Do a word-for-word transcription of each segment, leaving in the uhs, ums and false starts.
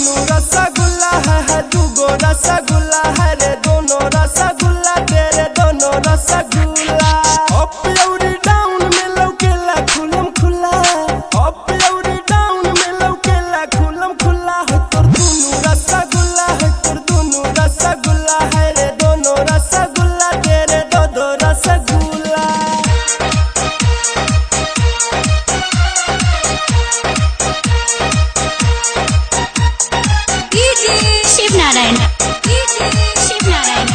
दोनों रसगुल्ला है, है दूगो रसगुल्ला है रे, दोनों रसगुल्ला तेरे दोनों रसगुल्ला। अप और डाउन में लौकेला खुलम खुला, अप और डाउन में लौकेला खुलम खुला। है तोर दोनों रसगुल्ला, है तोर दोनों रसगुल्ला है रे, दोनों रसगुल्ला तेरे दो दो रसगुल्ला। शिव नारायण शिव नारायण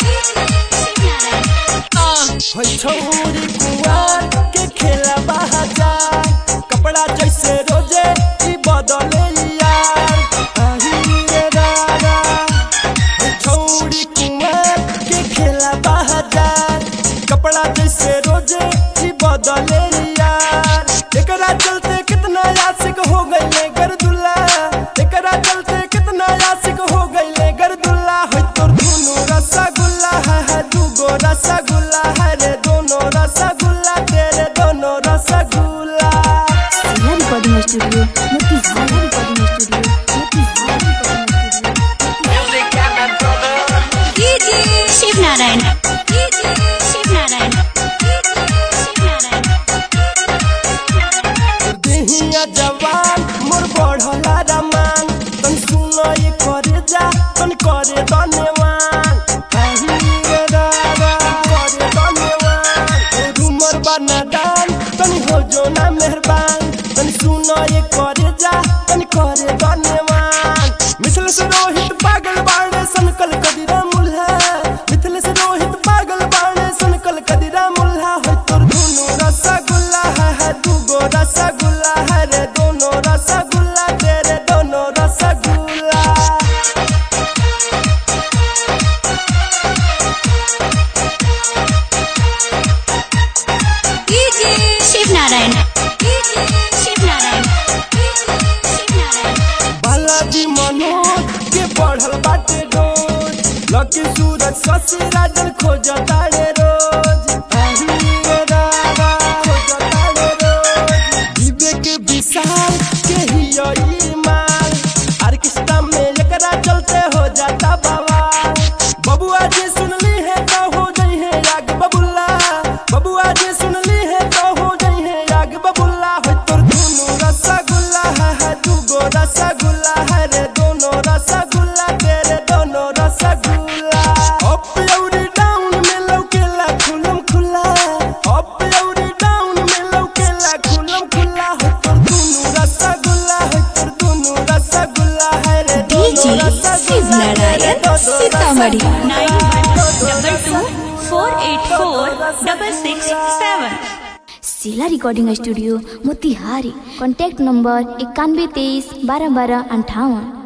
छौरी कुआर के खेला बाजा, कपड़ा जैसे रोजे ई बदले यार। रे रारा छौरी कुआर के खेला बाजा, कपड़ा जैसे रोजे ई बदले यार। एकरा चलते कितना आशिक हो गइले गर्दुल्ला, एकरा चलते कितना आशिक हो गइले गर्दुल्ला। है तोर दोनों रसगुल्ला है, है दूगो रसगुल्ला है रे, दोनों रसगुल्ला तेरे दोनों rasgulla. Sila recording studio Motihari, recording studio Motihari, recording studio. Shiv Narayan Shiv Narayan देहिया जवान मोर बढ़ला रमान, तन सुनो ये करे जा तन करे धन्यवान। रे रारा करे धन्यवान, रूमर बना दान तन हो जो ना मेहरबान। तन सुनो ये करे जा तन करे धन्यवान। मिथिलेश रोहित पागल बाणे सनकल कदिरा मुल्हा, मिथिलेश रोहित पागल बाणे सनकल कदिरा मुल्हा। है तोर दोनों रसगुल्ला है, है दूगो रसगुल्ला है रे, दोनों रसगुल्ला तेरे दोनों रसगुल्ला। शिव नारायण शिव नारायण बालाजी मनोज के बढ़ल बाटे डोज, लकी सूरज शशि राजन खोजता रे रोज। रे रारा खोजता रे रोज, विवेक विशाल के ही ई माल, ऑर्केस्ट्रा में एकरा चलते हो जाता बवाल। बबुआ जी सुनली है तो हो जाई है आग बबुल्ला, बबुआ जी सुनली है तो हो जाई है आग बबुल्ला। है तोर दोनों रसगुल्ला है, है दूगो रसगुल्ला है रे, दोनों रसगुल्ला तेरे दोनों रसगुल्ला। अप और डाउन में लौकेला खुलम खुला, अप और डाउन में लौकेला खुलम खुला। है तोर दोनों रसगुल्ला, है तोर दोनों रसगुल्ला है रे, दोनों रसगुल्ला तेरे दो दो Sitamarhi rasgulla. Nine one double two four eight four double six seven. Sila recording studio Motihari, contact number इक्यानवे तेईस बारह बारह अंठावन।